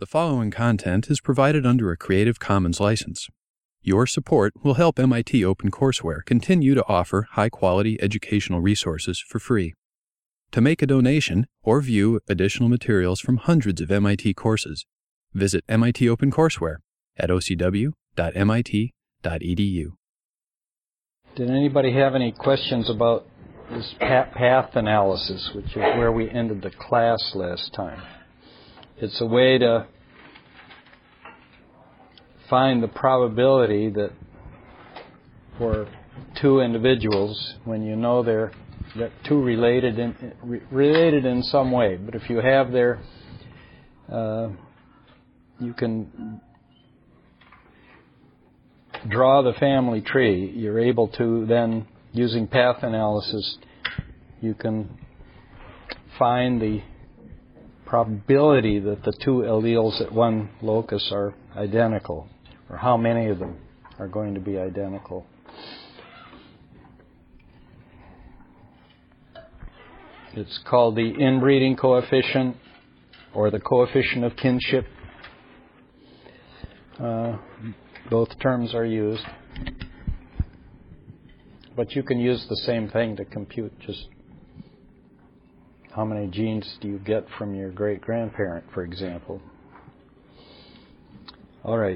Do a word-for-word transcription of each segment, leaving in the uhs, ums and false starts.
The following content is provided under a Creative Commons license. Your support will help M I T OpenCourseware continue to offer high-quality educational resources for free. To make a donation or view additional materials from hundreds of M I T courses, visit M I T OpenCourseware at o c w dot m i t dot e d u. Did anybody have any questions about this path analysis, which is where we ended the class last time? It's a way to find the probability that for two individuals, when you know they're that two related in, related in some way, but if you have their, uh, you can draw the family tree. You're able to then, using path analysis, you can find the probability that the two alleles at one locus are identical, or how many of them are going to be identical. It's called the inbreeding coefficient, or the coefficient of kinship. Uh, both terms are used. But you can use the same thing to compute just how many genes do you get from your great-grandparent, for example. All right.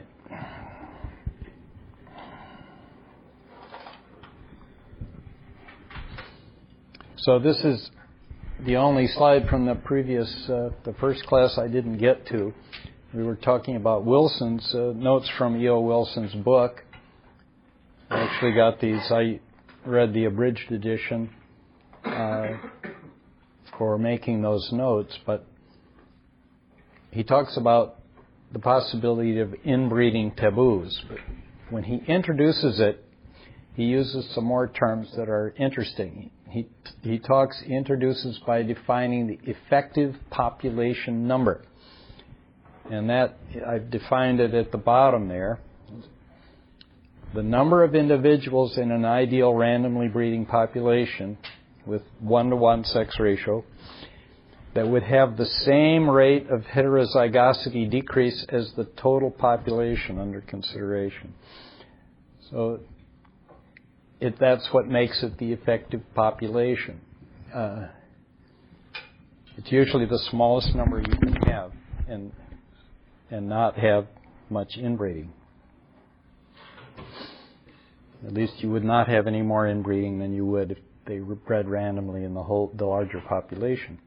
So this is the only slide from the previous, uh, the first class I didn't get to. We were talking about Wilson's, uh, notes from E O. Wilson's book. I actually got these. I read the abridged edition uh, for making those notes, but he talks about the possibility of inbreeding taboos. But when he introduces it, he uses some more terms that are interesting. He he talks, introduces by defining the effective population number. And that, I've defined it at the bottom there. The number of individuals in an ideal randomly breeding population with one-to-one sex ratio that would have the same rate of heterozygosity decrease as the total population under consideration. So it, that's what makes it the effective population. Uh, it's usually the smallest number you can have and and not have much inbreeding. At least you would not have any more inbreeding than you would if they were bred randomly in the whole, the larger population.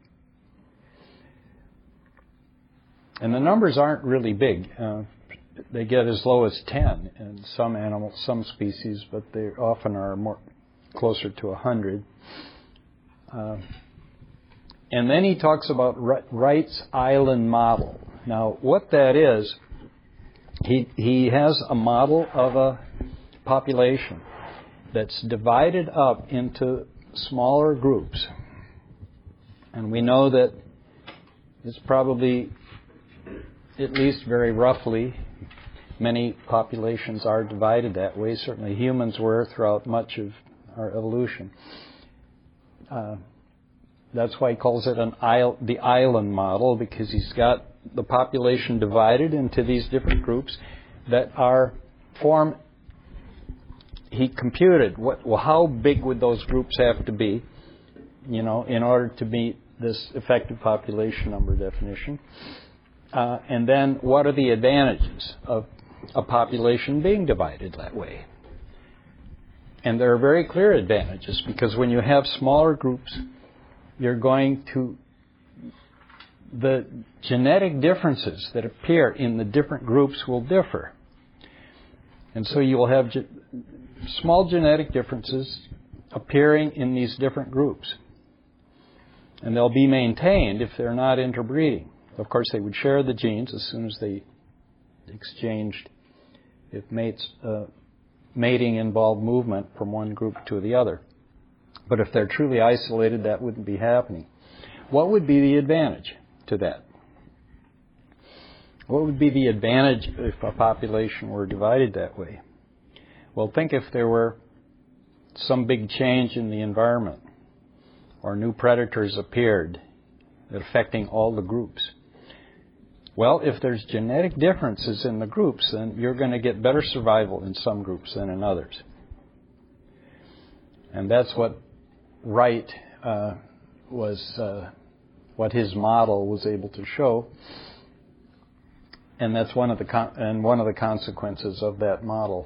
And the numbers aren't really big. Uh, they get as low as ten in some animals, some species, but they often are more closer to one hundred. Uh, and then he talks about Wright's island model. Now, what that is, he he has a model of a population that's divided up into smaller groups. And we know that it's probably, at least very roughly, many populations are divided that way. Certainly humans were throughout much of our evolution. Uh, that's why he calls it an isle, the island model, because he's got the population divided into these different groups that are form. He computed what, well, how big would those groups have to be, you know, in order to meet this effective population number definition, uh, and then what are the advantages of a population being divided that way? And there are very clear advantages, because when you have smaller groups, you're going to the genetic differences that appear in the different groups will differ. And so you will have ge- small genetic differences appearing in these different groups. And they'll be maintained if they're not interbreeding. Of course, they would share the genes as soon as they exchanged, if mates, uh, mating involved movement from one group to the other. But if they're truly isolated, that wouldn't be happening. What would be the advantage to that? What would be the advantage if a population were divided that way? Well, think if there were some big change in the environment, or new predators appeared affecting all the groups. Well, if there's genetic differences in the groups, then you're going to get better survival in some groups than in others. And that's what Wright uh, was, uh, what his model was able to show. And that's one of the con- and one of the consequences of that model.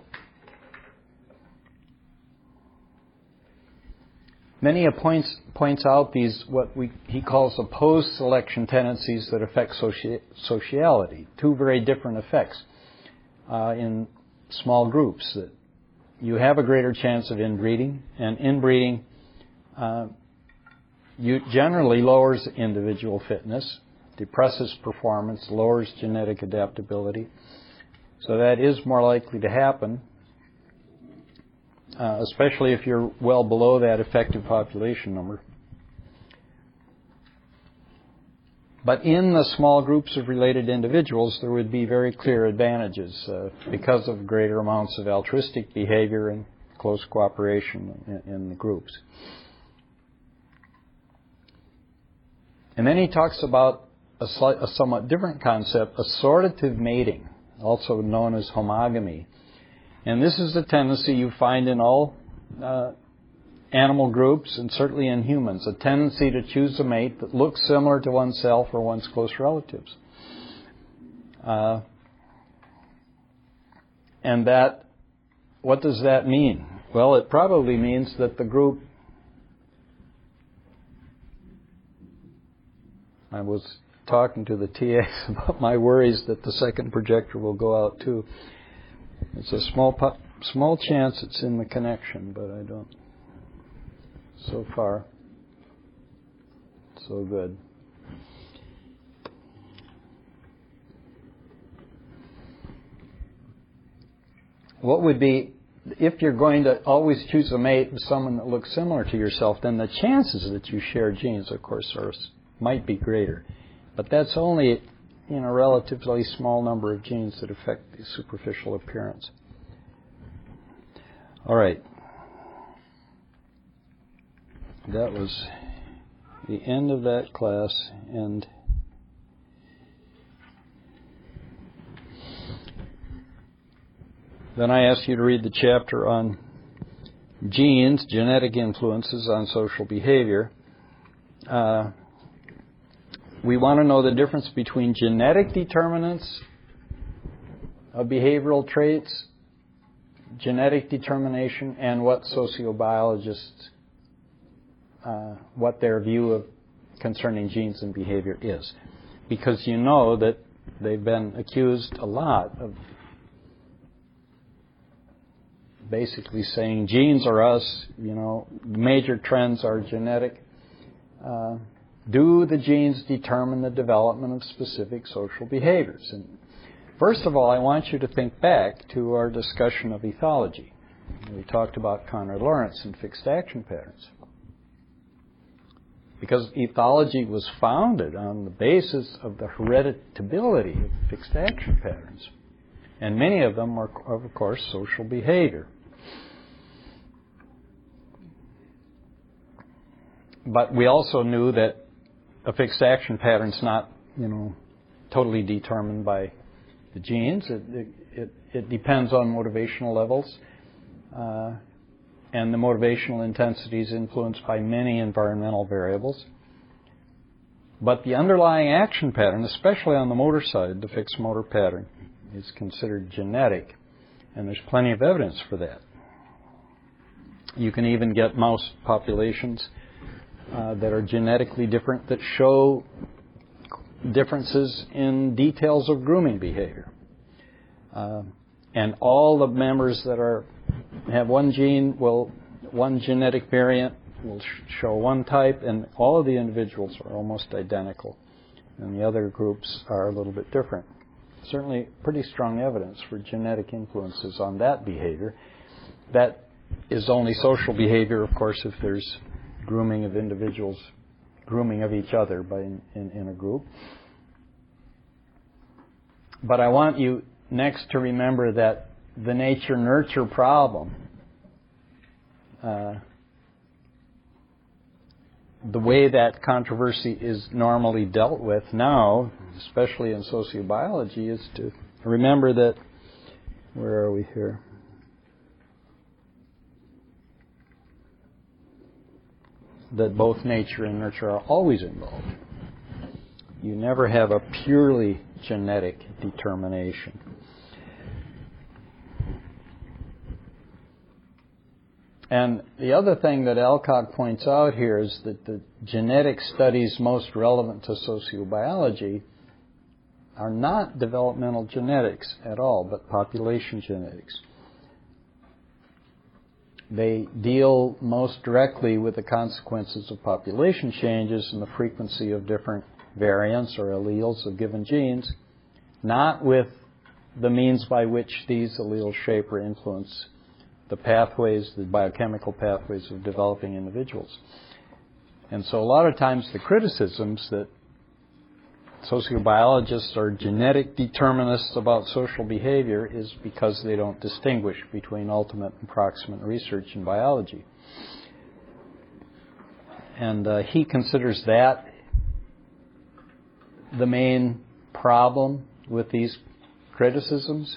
Many points points out these what we he calls opposed selection tendencies that affect soci- sociality. Two very different effects uh, in small groups. That you have a greater chance of inbreeding, and inbreeding uh, you generally lowers individual fitness, depresses performance, lowers genetic adaptability. So that is more likely to happen. Uh, especially if you're well below that effective population number. But in the small groups of related individuals, there would be very clear advantages uh, because of greater amounts of altruistic behavior and close cooperation in, in the groups. And then he talks about a, slight, a somewhat different concept, assortative mating, also known as homogamy. And this is the tendency you find in all uh, animal groups and certainly in humans, a tendency to choose a mate that looks similar to oneself or one's close relatives. Uh, and that, what does that mean? Well, it probably means that the group, I was talking to the T As about my worries that the second projector will go out too. It's a small po- small chance it's in the connection, but I don't. So far, so good. What would be, if you're going to always choose a mate with someone that looks similar to yourself, then the chances that you share genes, of course, are, might be greater. But that's only in a relatively small number of genes that affect the superficial appearance. All right. That was the end of that class, and then I asked you to read the chapter on genes, genetic influences on social behavior. Uh, We want to know the difference between genetic determinants of behavioral traits, genetic determination, and what sociobiologists, uh, what their view of concerning genes and behavior is. Because you know that they've been accused a lot of basically saying genes are us, you know, major trends are genetic. Uh, Do the genes determine the development of specific social behaviors? And first of all, I want you to think back to our discussion of ethology. We talked about Conrad Lawrence and fixed action patterns. Because ethology was founded on the basis of the hereditability of fixed action patterns. And many of them are, of course, social behavior. But we also knew that a fixed action pattern is not, you know, totally determined by the genes. It, it, it, it depends on motivational levels. Uh, and the motivational intensity is influenced by many environmental variables. But the underlying action pattern, especially on the motor side, the fixed motor pattern, is considered genetic. And there's plenty of evidence for that. You can even get mouse populations Uh, that are genetically different that show differences in details of grooming behavior. Uh, and all the members that are have one gene will, one genetic variant will sh- show one type, and all of the individuals are almost identical. And the other groups are a little bit different. Certainly pretty strong evidence for genetic influences on that behavior. That is only social behavior, of course, if there's grooming of individuals, grooming of each other by in, in, in a group. But I want you next to remember that the nature-nurture problem uh, the way that controversy is normally dealt with now, especially in sociobiology, is to remember that, where are we here? That both nature and nurture are always involved. You never have a purely genetic determination. And the other thing that Alcock points out here is that the genetic studies most relevant to sociobiology are not developmental genetics at all, but population genetics. They deal most directly with the consequences of population changes and the frequency of different variants or alleles of given genes, not with the means by which these alleles shape or influence the pathways, the biochemical pathways of developing individuals. And so a lot of times the criticisms that sociobiologists are genetic determinists about social behavior is because they don't distinguish between ultimate and proximate research in biology. And uh, he considers that the main problem with these criticisms.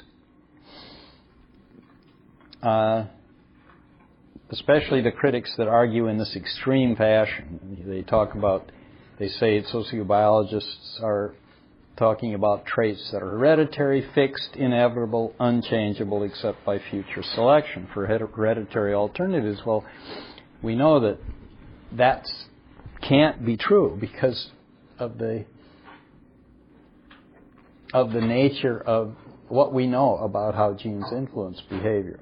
Uh, especially the critics that argue in this extreme fashion. They talk about, they say sociobiologists are talking about traits that are hereditary, fixed, inevitable, unchangeable except by future selection. For hereditary alternatives, well, we know that that can't be true because of the of the nature of what we know about how genes influence behavior.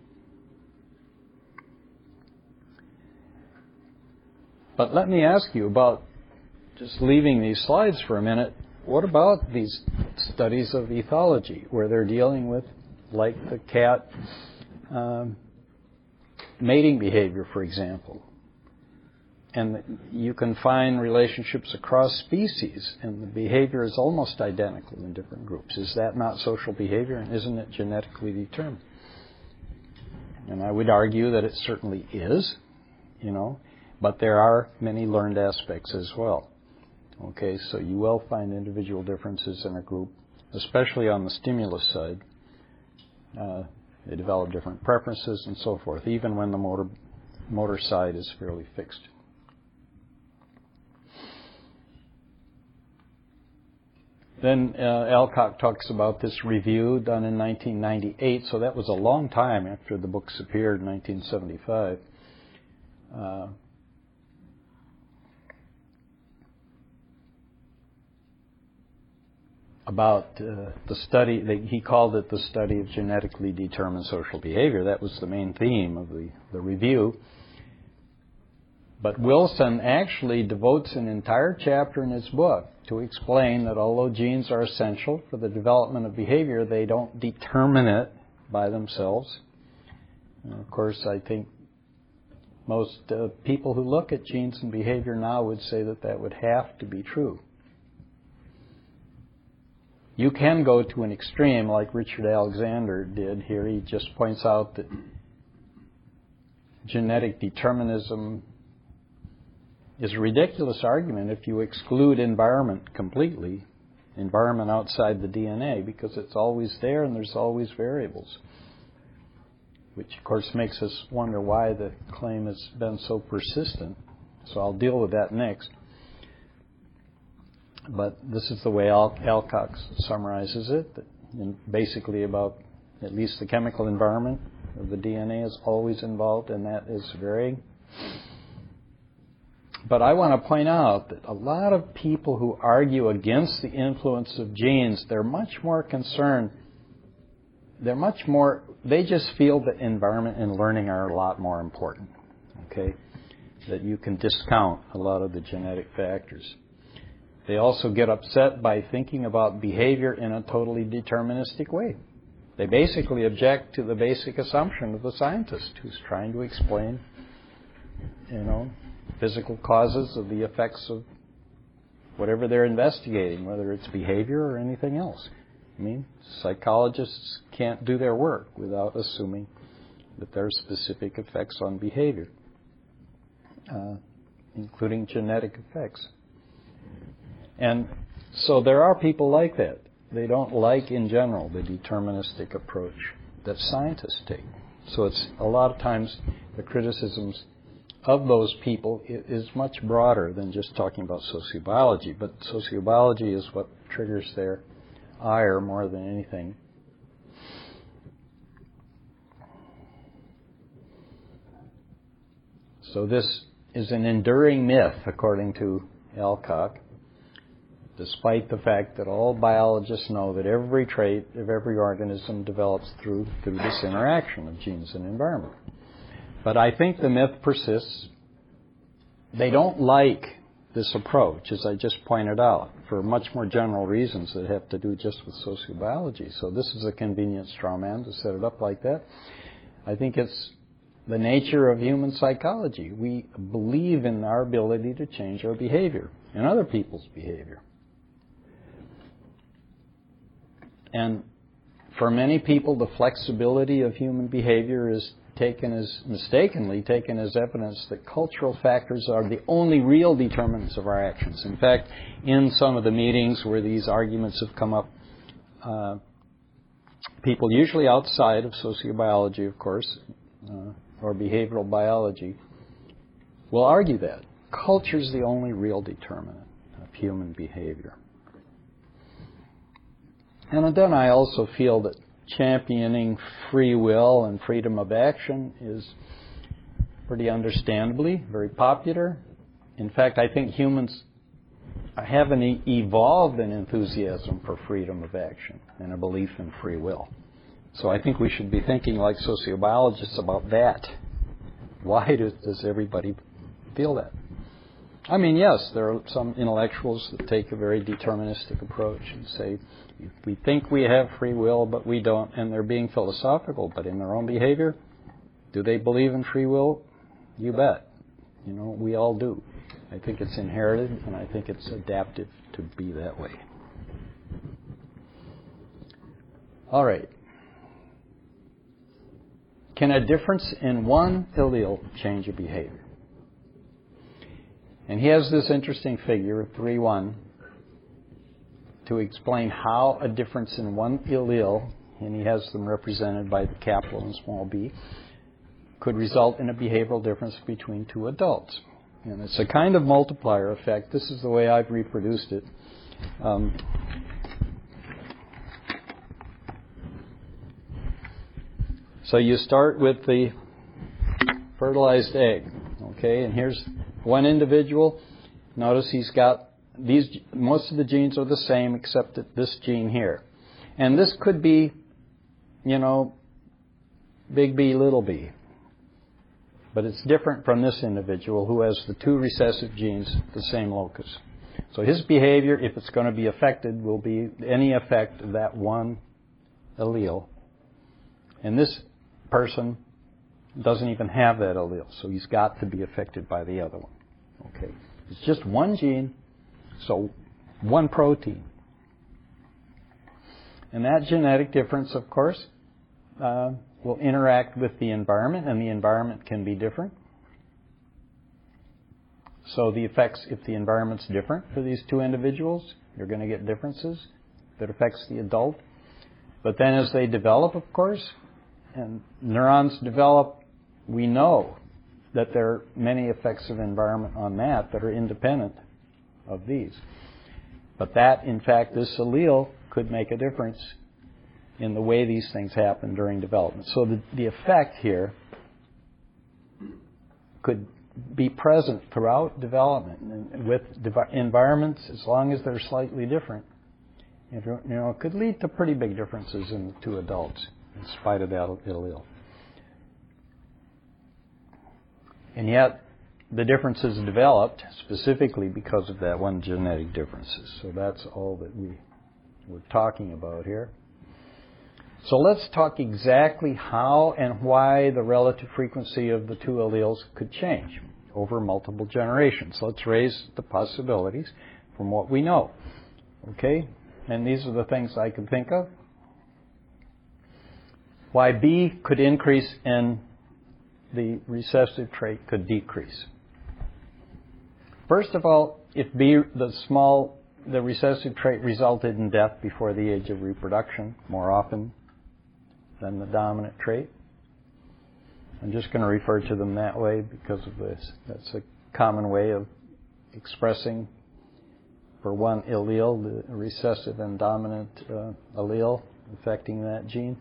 But let me ask you about, just leaving these slides for a minute, what about these studies of ethology where they're dealing with, like the cat, um, mating behavior, for example? And you can find relationships across species, and the behavior is almost identical in different groups. Is that not social behavior, and isn't it genetically determined? And I would argue that it certainly is, you know, but there are many learned aspects as well. Okay, so you will find individual differences in a group, especially on the stimulus side. Uh, they develop different preferences and so forth, even when the motor motor side is fairly fixed. Then uh, Alcock talks about this review done in nineteen ninety-eight, so that was a long time after the books appeared in nineteen seventy-five. Uh, about uh, the study, they, he called it the study of genetically determined social behavior. That was the main theme of the, the review. But Wilson actually devotes an entire chapter in his book to explain that although genes are essential for the development of behavior, they don't determine it by themselves. And of course, I think most uh, people who look at genes and behavior now would say that that would have to be true. You can go to an extreme like Richard Alexander did here. He just points out that genetic determinism is a ridiculous argument if you exclude environment completely, environment outside the D N A, because it's always there and there's always variables, which of course makes us wonder why the claim has been so persistent. So I'll deal with that next. But this is the way Al- Alcock summarizes it, that in basically about at least the chemical environment of the D N A is always involved, and that is varying. But I want to point out that a lot of people who argue against the influence of genes, they're much more concerned, they're much more, they just feel that environment and learning are a lot more important, okay? That you can discount a lot of the genetic factors. They also get upset by thinking about behavior in a totally deterministic way. They basically object to the basic assumption of the scientist who's trying to explain, you know, physical causes of the effects of whatever they're investigating, whether it's behavior or anything else. I mean, psychologists can't do their work without assuming that there are specific effects on behavior. Uh, including genetic effects. And so there are people like that. They don't like, in general, the deterministic approach that scientists take. So it's a lot of times the criticisms of those people is much broader than just talking about sociobiology. But sociobiology is what triggers their ire more than anything. So this is an enduring myth, according to Alcock, despite the fact that all biologists know that every trait of every organism develops through, through this interaction of genes and environment. But I think the myth persists. They don't like this approach, as I just pointed out, for much more general reasons that have to do just with sociobiology. So this is a convenient straw man to set it up like that. I think it's the nature of human psychology. We believe in our ability to change our behavior and other people's behavior. And for many people, the flexibility of human behavior is taken as, mistakenly taken as evidence that cultural factors are the only real determinants of our actions. In fact, in some of the meetings where these arguments have come up, uh, people usually outside of sociobiology, of course, uh, or behavioral biology, will argue that culture is the only real determinant of human behavior. And then I also feel that championing free will and freedom of action is pretty understandably very popular. In fact, I think humans haven't e- evolved an enthusiasm for freedom of action and a belief in free will. So I think we should be thinking like sociobiologists about that. Why does, does everybody feel that? I mean, yes, there are some intellectuals that take a very deterministic approach and say, we think we have free will, but we don't, and they're being philosophical, but in their own behavior, do they believe in free will? You bet. You know, we all do. I think it's inherited, and I think it's adaptive to be that way. All right. Can a difference in one allele change a behavior? And he has this interesting figure, three one, to explain how a difference in one allele, and he has them represented by the capital and small b, could result in a behavioral difference between two adults. And it's a kind of multiplier effect. This is the way I've reproduced it. Um, so you start with the fertilized egg, okay? And here's one individual. Notice he's got these, most of the genes are the same except that this gene here. And this could be, you know, big B, little b. But it's different from this individual who has the two recessive genes, the same locus. So his behavior, if it's going to be affected, will be any effect of that one allele. And this person doesn't even have that allele, so he's got to be affected by the other one. Okay, it's just one gene, so one protein. And that genetic difference, of course, uh, will interact with the environment, and the environment can be different. So the effects, if the environment's different for these two individuals, you're going to get differences that affects the adult. But then as they develop, of course, and neurons develop, we know that there are many effects of environment on that that are independent of these. But that, in fact, this allele could make a difference in the way these things happen during development. So the, the effect here could be present throughout development, and with dev- environments, as long as they're slightly different, you know, it could lead to pretty big differences in the two adults, in spite of that allele. And yet, the differences developed specifically because of that one genetic differences. So that's all that we were talking about here. So let's talk exactly how and why the relative frequency of the two alleles could change over multiple generations. Let's raise the possibilities from what we know. Okay? And these are the things I can think of. Why B could increase and the recessive trait could decrease. First of all, if B, the small, the recessive trait resulted in death before the age of reproduction more often than the dominant trait. I'm just going to refer to them that way because of this. That's a common way of expressing for one allele the recessive and dominant uh, allele affecting that gene.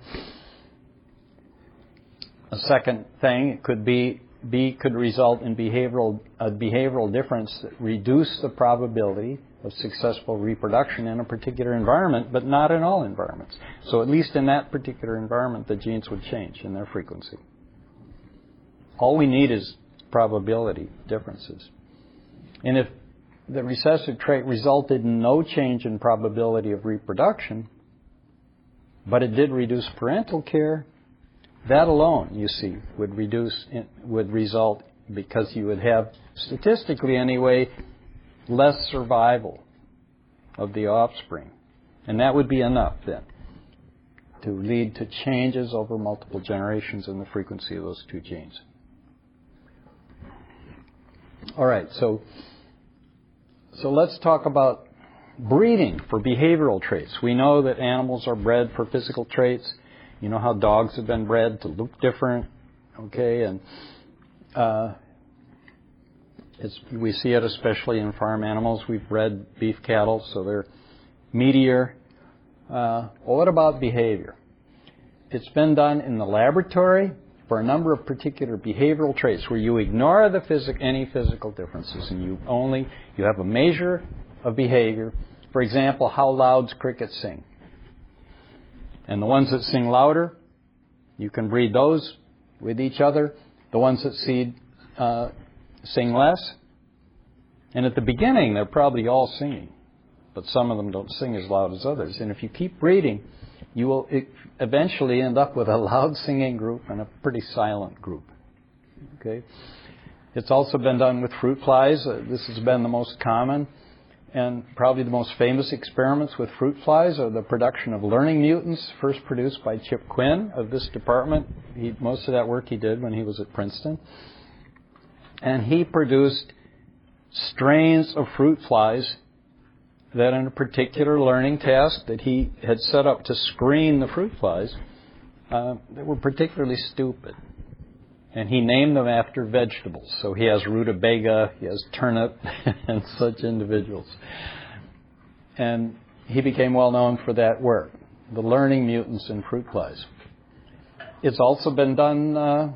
A second thing, it could be B could result in behavioral a behavioral difference that reduce the probability of successful reproduction in a particular environment, but not in all environments. So at least in that particular environment, the genes would change in their frequency. All we need is probability differences. And if the recessive trait resulted in no change in probability of reproduction, but it did reduce parental care, that alone, you see, would reduce, would result, because you would have, statistically anyway, less survival of the offspring. And that would be enough then to lead to changes over multiple generations in the frequency of those two genes. All right, so so let's talk about breeding for behavioral traits. We know that animals are bred for physical traits. You know how dogs have been bred to look different, okay? And uh, it's, we see it especially in farm animals. We've bred beef cattle, so they're meatier. Uh, well, what about behavior? It's been done in the laboratory for a number of particular behavioral traits where you ignore the phys- any physical differences and you only, you have a measure of behavior. For example, how loud crickets sing. And the ones that sing louder, you can breed those with each other. The ones that see, uh, sing less. And at the beginning, they're probably all singing. But some of them don't sing as loud as others. And if you keep breeding, you will eventually end up with a loud singing group and a pretty silent group. Okay? It's also been done with fruit flies. Uh, this has been the most common. And probably the most famous experiments with fruit flies are the production of learning mutants, first produced by Chip Quinn of this department. He, most of that work he did when he was at Princeton. And he produced strains of fruit flies that in a particular learning task that he had set up to screen the fruit flies, uh, that were particularly stupid. And he named them after vegetables. So he has rutabaga, he has turnip, and such individuals. And he became well known for that work, the learning mutants in fruit flies. It's also been done uh,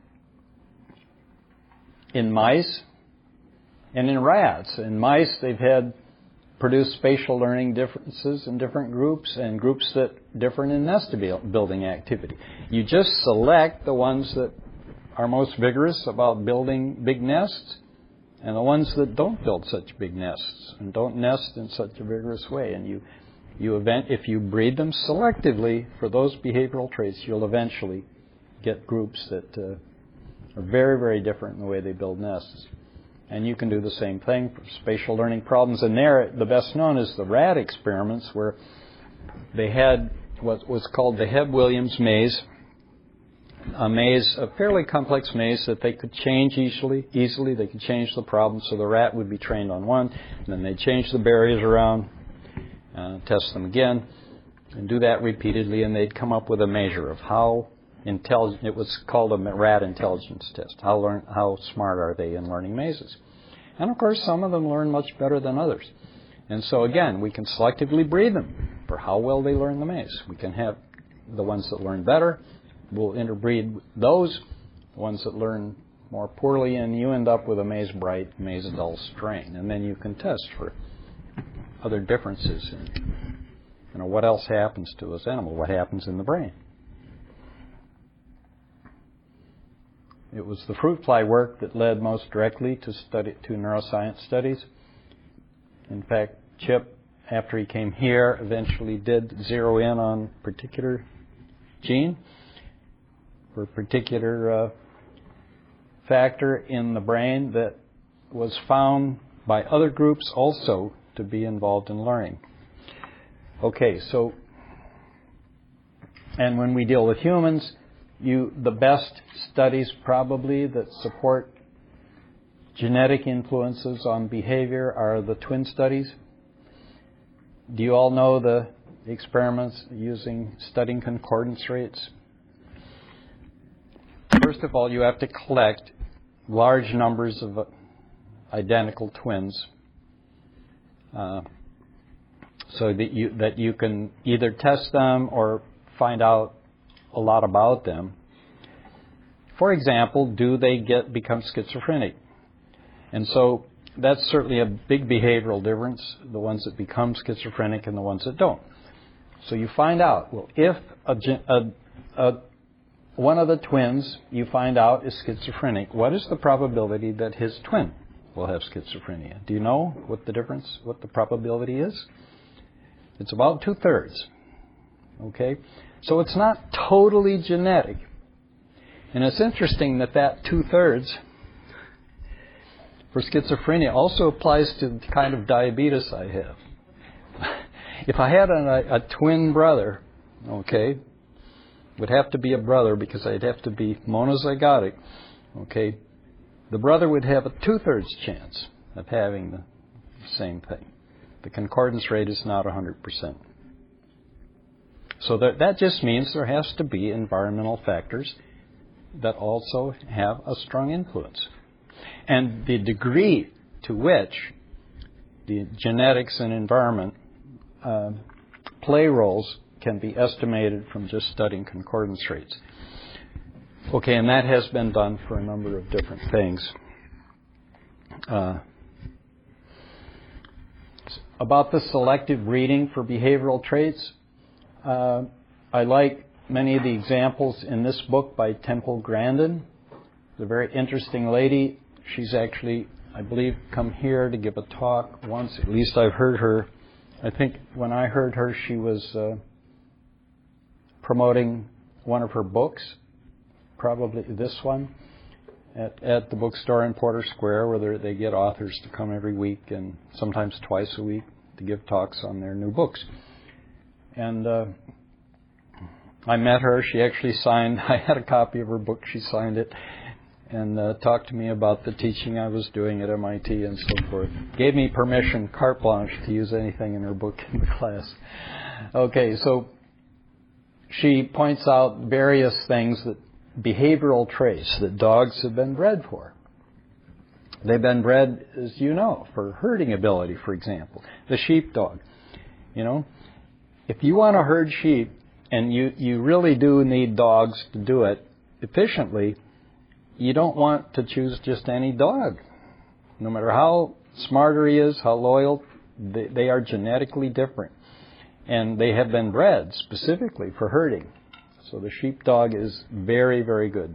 in mice and in rats. In mice, they've had produced spatial learning differences in different groups and groups that differ in nest building activity. You just select the ones that are most vigorous about building big nests and the ones that don't build such big nests and don't nest in such a vigorous way. And you, you event, if you breed them selectively for those behavioral traits, you'll eventually get groups that uh, are very, very different in the way they build nests. And you can do the same thing for spatial learning problems. And there, the best known is the rat experiments, where they had what was called the Hebb-Williams maze, a maze, a fairly complex maze that they could change easily. Easily, they could change the problem, so the rat would be trained on one, and then they'd change the barriers around, uh, test them again, and do that repeatedly, and they'd come up with a measure of how intelligent. It was called a rat intelligence test. How learn, how smart are they in learning mazes? And of course, some of them learn much better than others. And so again, we can selectively breed them for how well they learn the maze. We can have the ones that learn better. We'll interbreed those, the ones that learn more poorly, and you end up with a maze-bright, maze-dull strain. And then you can test for other differences in, you know, what else happens to this animal, what happens in the brain. It was the fruit fly work that led most directly to study to neuroscience studies. In fact, Chip, after he came here, eventually did zero in on a particular gene for a particular uh, factor in the brain that was found by other groups also to be involved in learning. Okay, so, and when we deal with humans, you the best studies probably that support genetic influences on behavior are the twin studies. Do you all know the experiments using studying concordance rates? First of all, you have to collect large numbers of identical twins uh, so that you that you can either test them or find out a lot about them. For example, do they get become schizophrenic? And so that's certainly a big behavioral difference, the ones that become schizophrenic and the ones that don't. So you find out, well, if a, a, a, one of the twins you find out is schizophrenic, what is the probability that his twin will have schizophrenia? Do you know what the difference, what the probability is? It's about two-thirds. Okay? So it's not totally genetic. And it's interesting that that two-thirds for schizophrenia also applies to the kind of diabetes I have. If I had a, a twin brother, okay, would have to be a brother because I'd have to be monozygotic, okay, the brother would have a two-thirds chance of having the same thing. The concordance rate is not one hundred percent. So that, that just means there has to be environmental factors that also have a strong influence. And the degree to which the genetics and environment uh, play roles can be estimated from just studying concordance rates. Okay, and that has been done for a number of different things. Uh, about the selective breeding for behavioral traits, uh, I like many of the examples in this book by Temple Grandin. It's a very interesting lady. She's actually, I believe, come here to give a talk once. At least I've heard her. I think when I heard her, she was uh, promoting one of her books, probably this one, at, at the bookstore in Porter Square, where they get authors to come every week and sometimes twice a week to give talks on their new books. And uh, I met her. She actually signed, I had a copy of her book. She signed it and uh, talked to me about the teaching I was doing at M I T and so forth. Gave me permission, carte blanche, to use anything in her book in the class. Okay, so she points out various things, that behavioral traits that dogs have been bred for. They've been bred, as you know, for herding ability, for example. The sheepdog. You know, if you want to herd sheep, and you, you really do need dogs to do it efficiently, you don't want to choose just any dog. No matter how smart he is, how loyal, they, they are genetically different. And they have been bred specifically for herding. So the sheepdog is very, very good.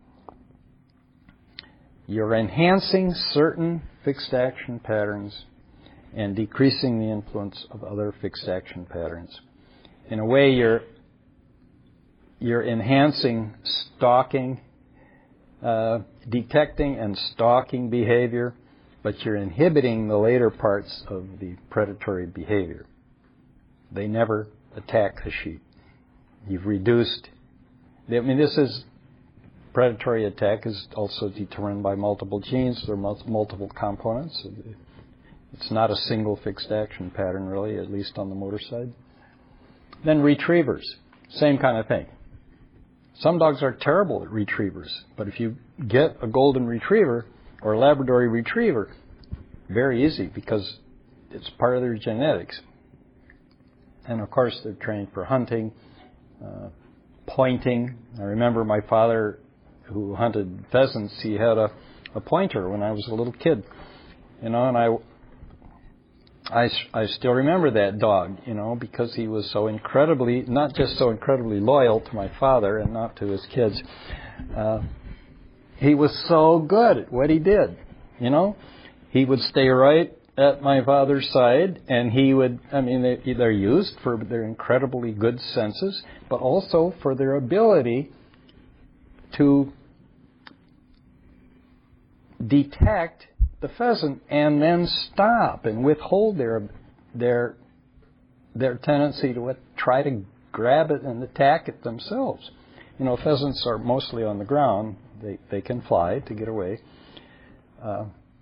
You're enhancing certain fixed action patterns and decreasing the influence of other fixed action patterns. In a way, you're you're enhancing stalking, uh, detecting and stalking behavior, but you're inhibiting the later parts of the predatory behavior. They never attack the sheep. You've reduced. I mean, this is predatory attack is also determined by multiple genes. There are multiple components. It's not a single fixed action pattern, really, at least on the motor side. Then retrievers, same kind of thing. Some dogs are terrible at retrievers, but if you get a golden retriever or a Labrador retriever, very easy because it's part of their genetics. And of course, they're trained for hunting, uh, pointing. I remember my father, who hunted pheasants, he had a, a pointer when I was a little kid, you know, and I, I, I still remember that dog, you know, because he was so incredibly, not just so incredibly loyal to my father and not to his kids, uh, he was so good at what he did, you know. He would stay right at my father's side, and he would, I mean, they, they're used for their incredibly good senses, but also for their ability to detect the pheasant and then stop and withhold their their their tendency to try to grab it and attack it themselves. You know, pheasants are mostly on the ground. They they can fly to get away. Uh,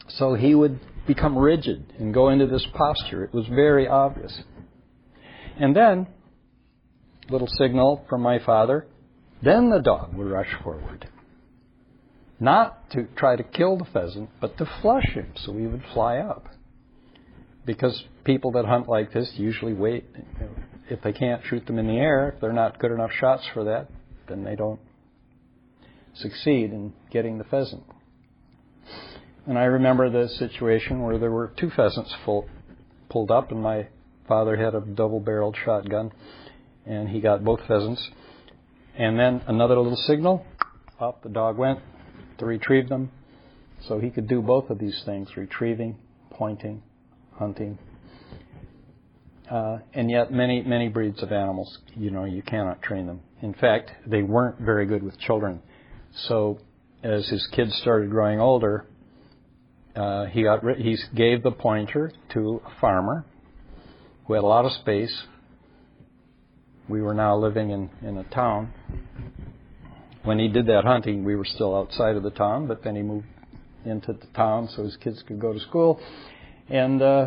So he would become rigid and go into this posture. It was very obvious. And then, little signal from my father, then the dog would rush forward. Not to try to kill the pheasant, but to flush him so he would fly up. Because people that hunt like this usually wait. If they can't shoot them in the air, if they're not good enough shots for that, then they don't succeed in getting the pheasant. And I remember the situation where there were two pheasants full, pulled up, and my father had a double-barreled shotgun, and he got both pheasants. And then another little signal, up the dog went to retrieve them. So he could do both of these things, retrieving, pointing, hunting. Uh, and yet many, many breeds of animals, you know, you cannot train them. In fact, they weren't very good with children. So as his kids started growing older, uh, he got he gave the pointer to a farmer who had a lot of space. We were now living in, in a town. When he did that hunting, we were still outside of the town, but then he moved into the town so his kids could go to school. And uh,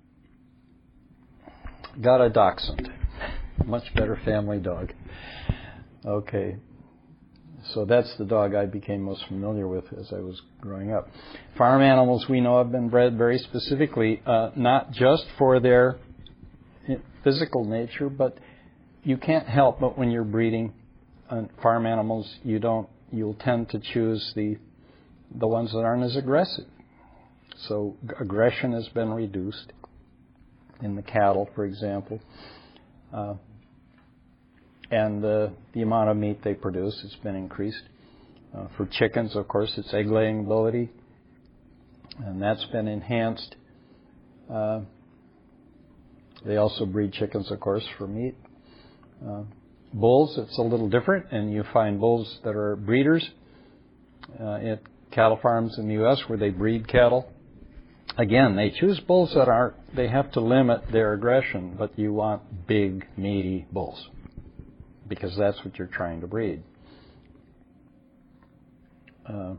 got a dachshund. Much better family dog. Okay. So that's the dog I became most familiar with as I was growing up. Farm animals we know have been bred very specifically, uh, not just for their physical nature, but you can't help but when you're breeding uh, farm animals, you don't, you'll tend to choose the the ones that aren't as aggressive. So aggression has been reduced in the cattle, for example. Uh, and uh, the amount of meat they produce has been increased. Uh, for chickens, of course, it's egg-laying ability, and that's been enhanced. Uh, they also breed chickens, of course, for meat. Uh, bulls, it's a little different, and you find bulls that are breeders uh, at cattle farms in the U S where they breed cattle. Again, they choose bulls that aren't, they have to limit their aggression, but you want big, meaty bulls because that's what you're trying to breed. Uh,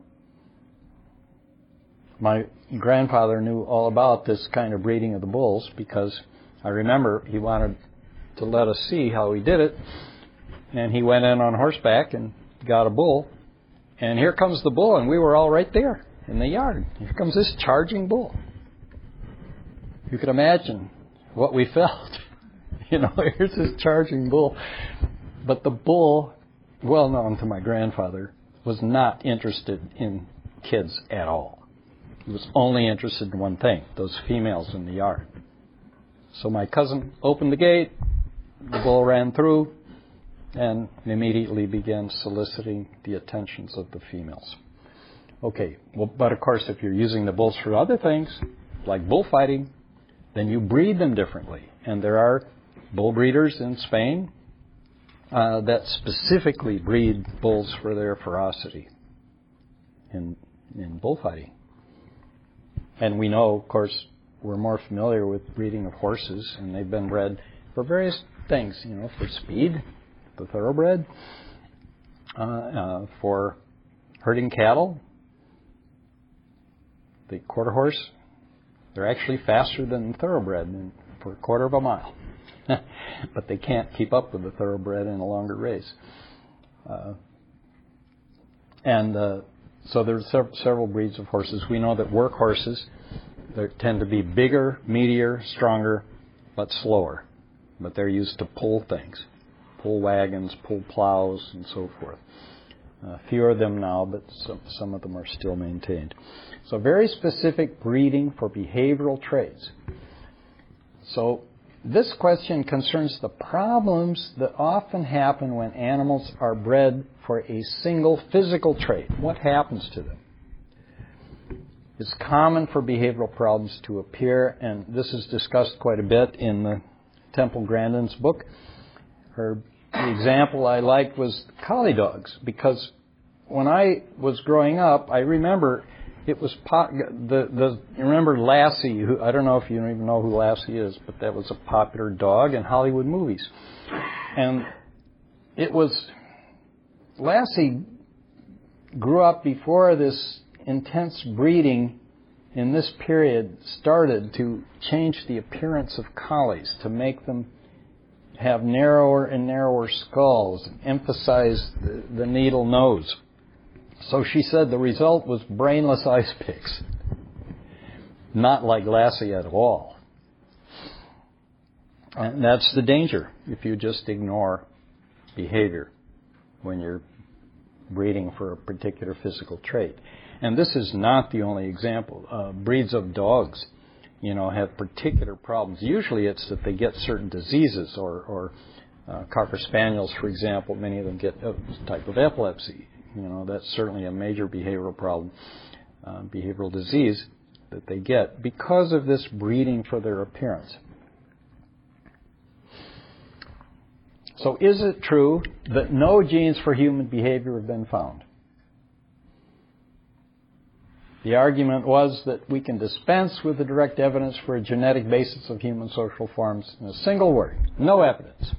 my grandfather knew all about this kind of breeding of the bulls because I remember he wanted to let us see how he did it, and he went in on horseback and got a bull, and here comes the bull, and we were all right there in the yard. Here comes this charging bull. You can imagine what we felt. You know, here's this charging bull. But the bull, well known to my grandfather, was not interested in kids at all. He was only interested in one thing, those females in the yard. So my cousin opened the gate, the bull ran through, and immediately began soliciting the attentions of the females. Okay, well, but of course, if you're using the bulls for other things, like bullfighting, then you breed them differently. And there are bull breeders in Spain uh, that specifically breed bulls for their ferocity in, in bullfighting. And we know, of course, we're more familiar with breeding of horses, and they've been bred for various things, you know, for speed, the thoroughbred, uh, uh, for herding cattle, the quarter horse. They're actually faster than the thoroughbred in, for a quarter of a mile. But they can't keep up with the thoroughbred in a longer race. Uh, and uh, so there are sev- several breeds of horses. We know that work horses they tend to be bigger, meatier, stronger, but slower. But they're used to pull things, pull wagons, pull plows, and so forth. Uh, fewer of them now, but some, some of them are still maintained. So very specific breeding for behavioral traits. So this question concerns the problems that often happen when animals are bred for a single physical trait. What happens to them? It's common for behavioral problems to appear, and this is discussed quite a bit in the Temple Grandin's book. Her The example I liked was collie dogs, because when I was growing up, I remember it was po- the the you remember Lassie, who I don't know if you even know who Lassie is, but that was a popular dog in Hollywood movies, and it was Lassie grew up before this intense breeding in this period started to change the appearance of collies, to make them have narrower and narrower skulls, and emphasize the, the needle nose. So she said the result was brainless ice pigs. Not like Lassie at all. And that's the danger if you just ignore behavior when you're breeding for a particular physical trait. And this is not the only example. Uh, breeds of dogs, you know, have particular problems. Usually it's that they get certain diseases, or, or uh, Cocker Spaniels, for example, many of them get a type of epilepsy. You know, that's certainly a major behavioral problem, uh, behavioral disease that they get because of this breeding for their appearance. So is it true that no genes for human behavior have been found? The argument was that we can dispense with the direct evidence for a genetic basis of human social forms in a single word: no evidence.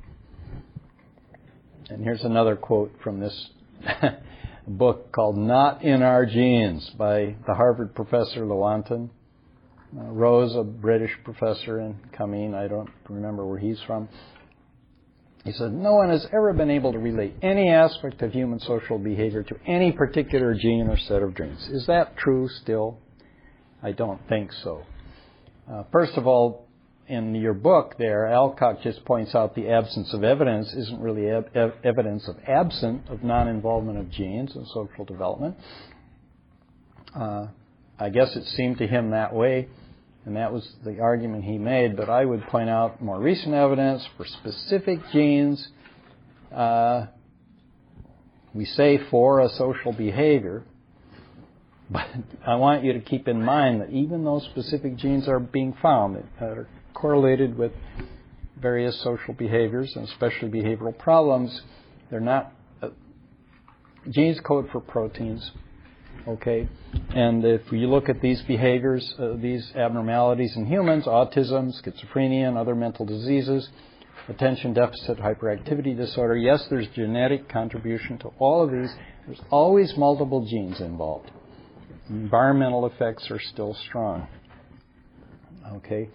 And here's another quote from this book called Not in Our Genes by the Harvard professor Lewontin. Uh, Rose, a British professor in Camin, I don't remember where he's from. He said, no one has ever been able to relate any aspect of human social behavior to any particular gene or set of genes. Is that true still? I don't think so. Uh, first of all, in your book there, Alcock just points out the absence of evidence isn't really ev- ev- evidence of absent of non-involvement of genes in social development. Uh, I guess it seemed to him that way, and that was the argument he made, but I would point out more recent evidence for specific genes. Uh, we say for a social behavior, but I want you to keep in mind that even those specific genes are being found that are correlated with various social behaviors, and especially behavioral problems. They're not, uh, genes code for proteins. Okay, and if you look at these behaviors, uh, these abnormalities in humans, autism, schizophrenia, and other mental diseases, attention deficit hyperactivity disorder, yes, there's genetic contribution to all of these. There's always multiple genes involved. Environmental effects are still strong. Okay.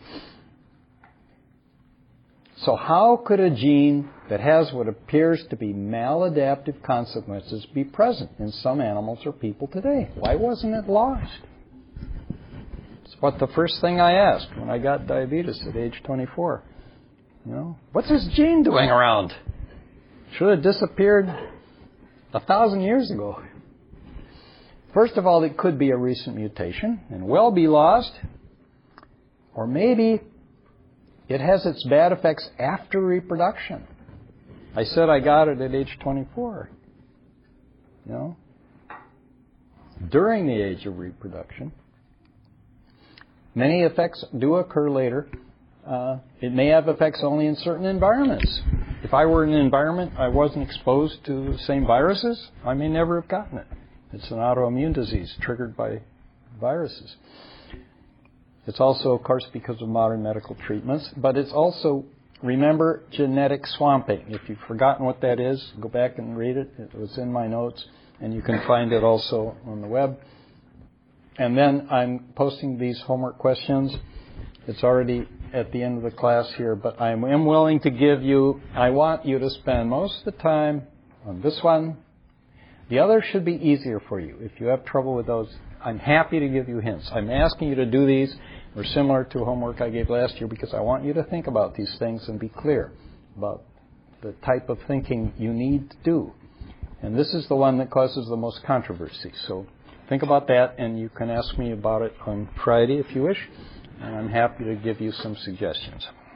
So how could a gene that has what appears to be maladaptive consequences be present in some animals or people today? Why wasn't it lost? It's what the first thing I asked when I got diabetes at age twenty-four. You know, what's this gene doing around? Should have disappeared a thousand years ago. First of all, it could be a recent mutation and well be lost. Or maybe it has its bad effects after reproduction. I said I got it at age twenty-four. You know, during the age of reproduction. Many effects do occur later. Uh, it may have effects only in certain environments. If I were in an environment I wasn't exposed to the same viruses, I may never have gotten it. It's an autoimmune disease triggered by viruses. It's also, of course, because of modern medical treatments, but it's also, remember, genetic swamping. If you've forgotten what that is, go back and read it. It was in my notes, and you can find it also on the web. And then I'm posting these homework questions. It's already at the end of the class here, but I am willing to give you, I want you to spend most of the time on this one. The others should be easier for you. If you have trouble with those, I'm happy to give you hints. I'm asking you to do these. They're similar to homework I gave last year because I want you to think about these things and be clear about the type of thinking you need to do. And this is the one that causes the most controversy. So think about that, and you can ask me about it on Friday if you wish, and I'm happy to give you some suggestions.